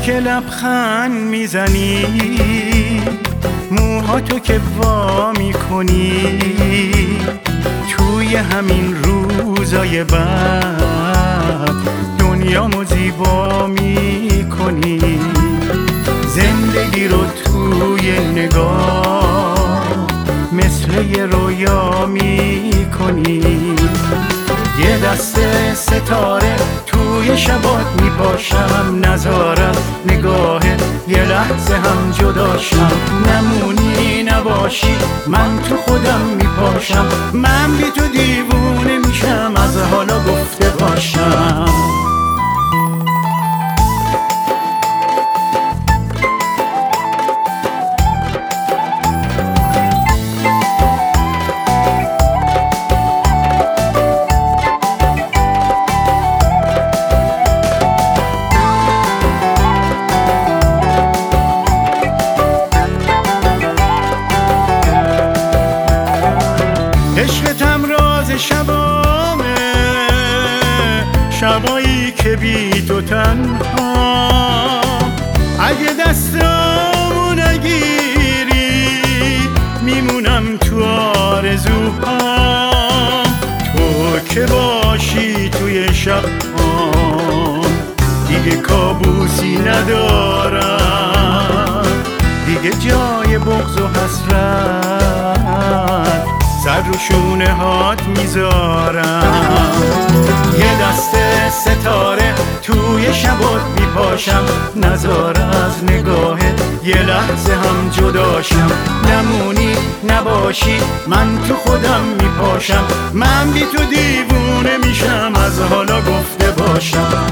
که لبخند میزنی، موهاتو که وا میکنی، توی همین روزای بد دنیامو زیبا میکنی. زندگی رو توی نگاه مثل یه رویا میکنی. یه دسته ستاره توی شبات میپاشم، نذارم نگاهت یه لحظه هم جداشم. نمونی نباشی من تو خودم میپاشم، من بی تو دیوونه میشم از حالا گفته باشم. عشقتم راز شبامه، شبایی که بی تو تنها. اگه دستامو نگیری میمونم تو آرزوها. تو که باشی توی شب دیگه کابوسی ندارم، دیگه جای بغض و حسرت سر رو شونه هات میذارم. یه دسته ستاره توی شبات میپاشم، نذار از نگاهت یه لحظه هم جداشم. نمونی نباشی من تو خودم میپاشم، من بی تو دیوونه میشم از حالا گفته باشم.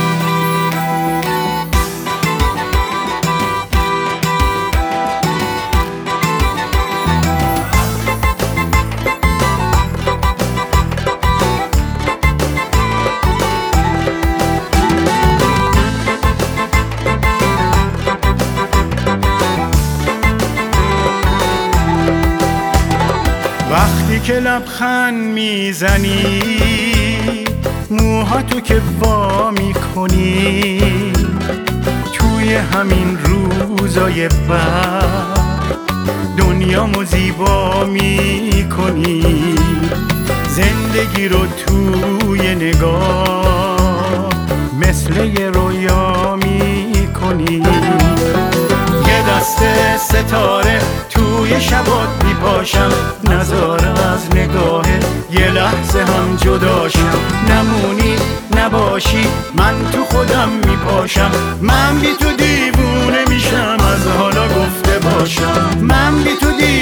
وقتی که لبخند میزنی، موهاتو که وا میکنی، توی همین روزای بد دنیامو زیبا میکنی. زندگی رو توی نگاه مثل یه رویا میکنی. یه دسته ستاره توی شبات میپاشم، نذار از نگاه یه لحظه هم جداشم. نمونی نباشی من تو خودم میپاشم، من بی تو دیوونه میشم از حالا گفته باشم. من بی تو